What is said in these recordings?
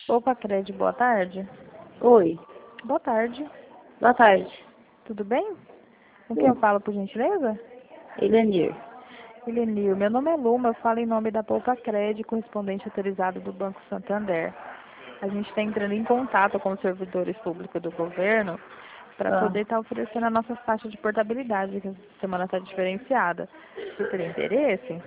Opa, Cred, boa tarde. Oi, Boa tarde. boa tarde. Tudo bem? Com quem eu falo, por gentileza? Elenir. Elenir, meu nome é Luma, eu falo em nome da Poupa Cred, correspondente autorizado do Banco Santander. A gente está entrando em contato com os servidores públicos do governo para poder estar oferecendo a nossa taxa de portabilidade, que essa semana está diferenciada. Você teria interesse?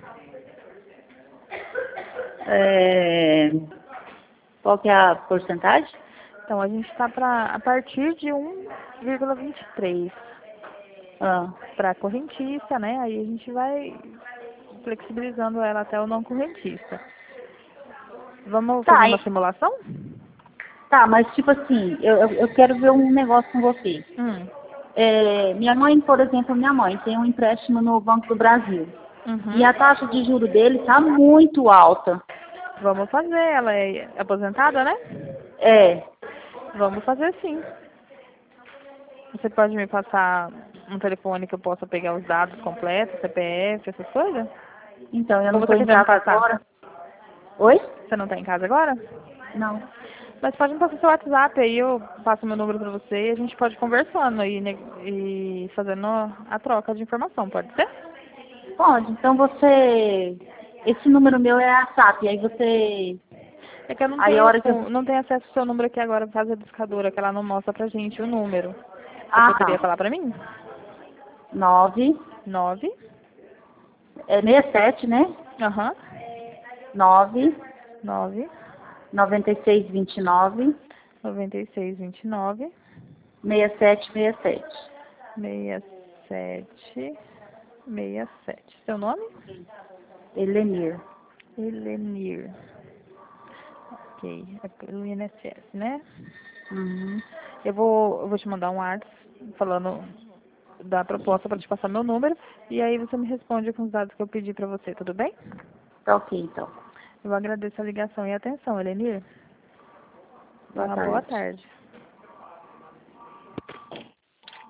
Qual que é a porcentagem? Então, a gente está a partir de 1,23 Ah, para correntista, né? Aí a gente vai flexibilizando ela até o não correntista. Vamos fazer tá, uma simulação? tá, mas tipo assim, eu quero ver um negócio com você. Hum. Minha mãe, por exemplo, minha mãe tem um empréstimo no Banco do Brasil. E Uhum. a taxa de juro dele tá muito alta. Vamos fazer. Ela é aposentada, né? É, Vamos fazer sim. Você pode me passar um telefone que eu possa pegar os dados completos, CPF, essas coisas? então eu Ou não tô você em quiser me casa passar? agora. Oi? Você não está em casa agora? Não. Mas pode me passar seu WhatsApp aí, eu passo meu número para você e a gente pode ir conversando aí, né, e fazendo a troca de informação, pode ser? Pode, então você. Esse número meu é a SAP, aí você. É que eu Aí a hora que eu. não tenho acesso ao seu número aqui agora por causa da discadora, que ela não mostra pra gente o número. Você Ah, poderia tá. falar pra mim? 9, 9, 67, né? aham, 9, 9, 96, 29, 96, 29, 67, 67. 67, 67. Seu nome? Elenir. Elenir. Ok, é pelo INSS, né? Uhum. Eu vou te mandar um WhatsApp falando da proposta para te passar meu número e aí você me responde com os dados que eu pedi para você, tudo bem? Tá ok, então. Eu agradeço a ligação e a atenção, Elenir. Boa Uma boa tarde. tarde.